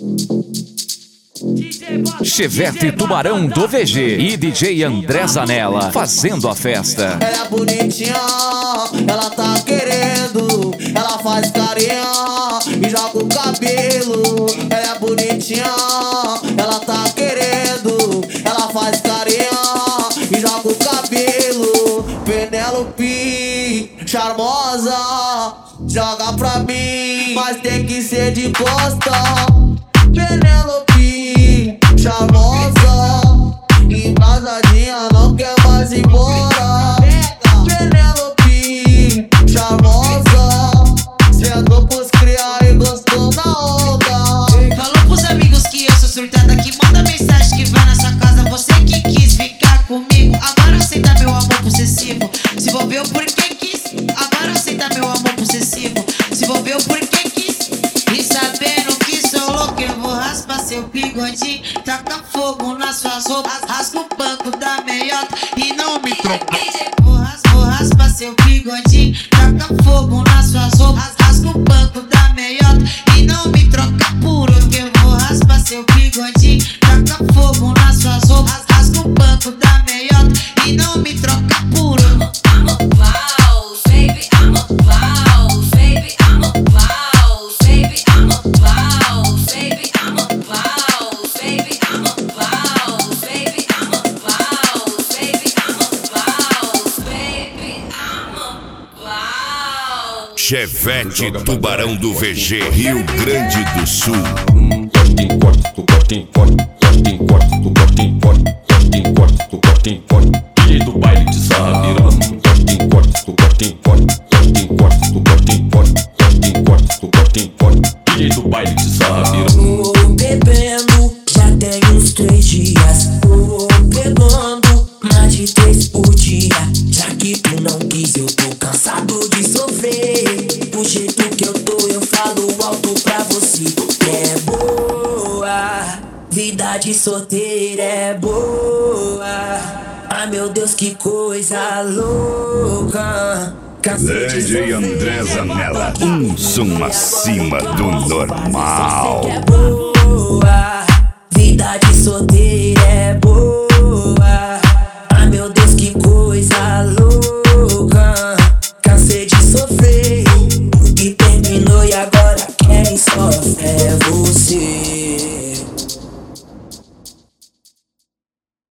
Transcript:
Chevette Tubarão do VG e DJ André Zanella fazendo a festa. Ela é bonitinha, ela tá querendo, ela faz carinha e joga o cabelo. Ela é bonitinha, ela tá querendo, ela faz carinha e joga o cabelo. Penélope, charmosa, joga pra mim, mas tem que ser de costa. Penélope, charmosa, embrasadinha, não quer mais ir embora. Penélope, charmosa, sentou pros cria e gostou da onda. Falou pros amigos que eu sou surtada, que manda mensagem que vai na sua casa. Você que quis ficar comigo, agora aceita meu amor possessivo. Se envolveu porque quis, agora aceita meu amor possessivo. Se envolveu porque quis, e sabendo que sou louco, eu vou raspar seu bigodinho, taca fogo nas suas roupas, rasga o banco da meiota e não me troca. Vou raspar seu bigodinho, taca fogo nas suas roupas, rasga o banco da meiota e não me troca por outro. Eu vou raspar seu bigodinho, taca fogo nas suas roupas, rasga o banco da meiota e não me troca por outro. I'm a boss, baby, I'm a boss, baby, I'm a boss, baby, I'm a boss, baby, I'm a boss, baby, I'm a boss, baby, I'm a boss, baby, I'm a boss, baby, I'm a boss. Chevette Tubarão do VG, Rio Grande do Sul. DJ do baile de sarra virando. DJ do baile de sarra virando. Tô bebendo, já tem uns 3 dias. Tô pegando mais de 3 por dia. Já que tu não quis, eu tô cansado de sofrer. Do jeito que eu tô, eu falo alto pra você. É boa, vida de solteira é boa. Ai meu Deus, que coisa louca. DJ André Zanella, um som acima do normal. Vida de solteiro